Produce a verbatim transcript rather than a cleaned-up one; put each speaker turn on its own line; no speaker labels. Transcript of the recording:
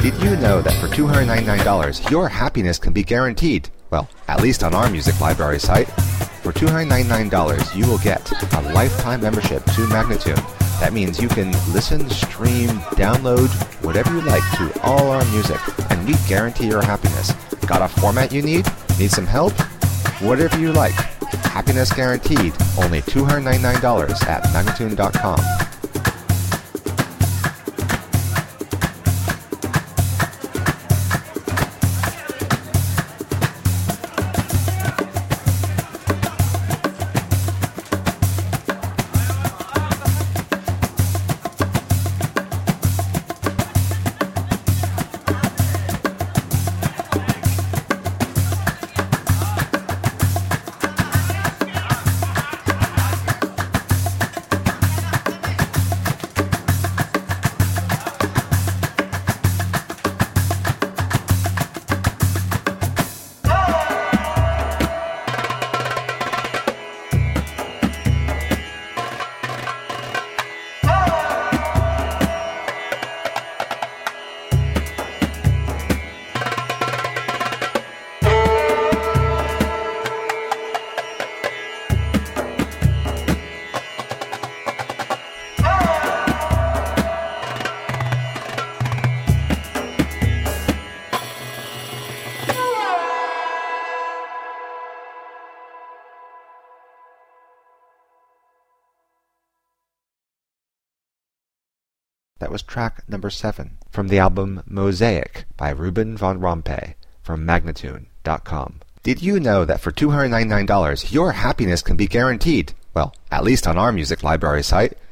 Did you know that for two hundred ninety-nine dollars, your happiness can be guaranteed? Well, at least on our music library site. For two hundred ninety-nine dollars, you will get a lifetime membership to Magnatune. That means you can listen, stream, download, whatever you like to all our music, and we guarantee your happiness. Got a format you need? Need some help? Whatever you like. Happiness guaranteed. Only two hundred ninety-nine dollars at Magnatune dot com. That was track number seven from the album Mosaic by Ruben von Rompuy from Magnatune dot com. Did you know that for two hundred ninety-nine dollars, your happiness can be guaranteed? Well, at least on our music library site.